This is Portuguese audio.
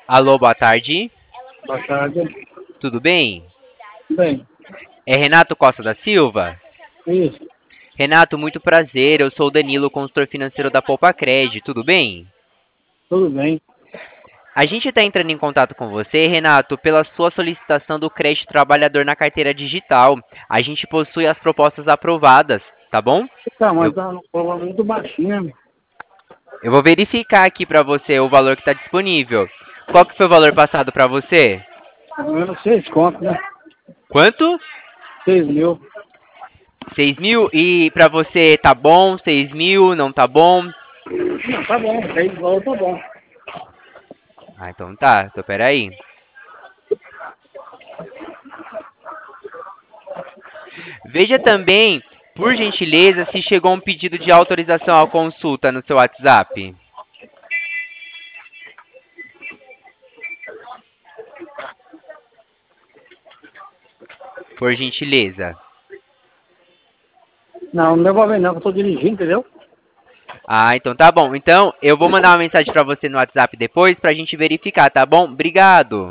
Alô, boa tarde. Boa tarde. Tudo bem? Bem, É Renato Costa da Silva? isso, Renato, muito prazer. Eu sou o Danilo, consultor financeiro da Poupa-Cred. Tudo bem? tudo bem. A gente está entrando em contato com você, Renato, pela sua solicitação do crédito trabalhador na carteira digital. A gente possui as propostas aprovadas, tá bom? Tá, Eu, mas tá no valor muito baixinho, né? eu vou verificar aqui para você o valor que está disponível. Qual que foi o valor passado para você? Pelo menos 6 contos, né? Quanto? 6 mil. 6.000? E para você tá bom? 6.000? Não tá bom? Não, tá bom, 6 valor tá bom. Ah, então tá. Então peraí. Veja também, por gentileza, se chegou um pedido de autorização à consulta no seu WhatsApp. Por gentileza. Não, não devolve não, que eu tô dirigindo, entendeu? Ah, então tá bom. Então, eu vou mandar uma mensagem pra você no WhatsApp depois pra gente verificar, tá bom? Obrigado.